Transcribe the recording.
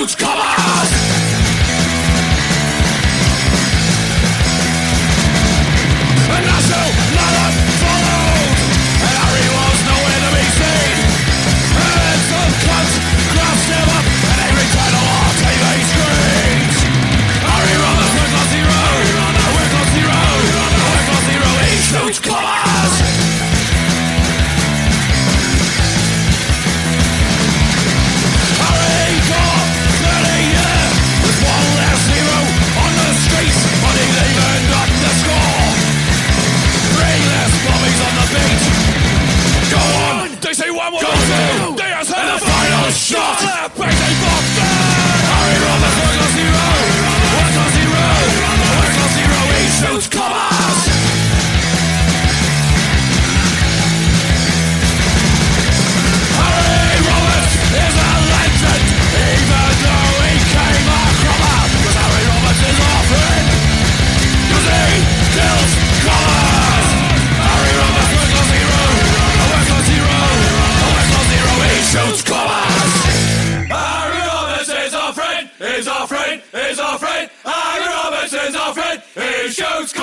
shoots commas. And national marathon followed, and Harry was nowhere to be seen. And some cunts grasped him up, and they returned to our TV screens. Harry Roberts, we're Glossy Road, we're Glossy Road, we're Glossy Road, he shoots commas. Harry got 30 years with one less zero on the streets, but he evened up the score. Three less bobbies on the beat. Go on, DC1 will go through. DS and the final shot. Basic Boston. Harry Roberts, we're Glossy Road, we're Glossy Road, we're Glossy Road, he shoots commas. Harry Roberts is a legend, even though he came a cropper. 'Cause Harry Roberts is our friend, 'cause he kills commas. Harry Roberts, we're Glossy Road, we're Glossy Road, we're Glossy Road, he shoots commas. Harry Roberts is our friend, is our friend, is our friend. Harry Roberts is our friend, he shoots commas.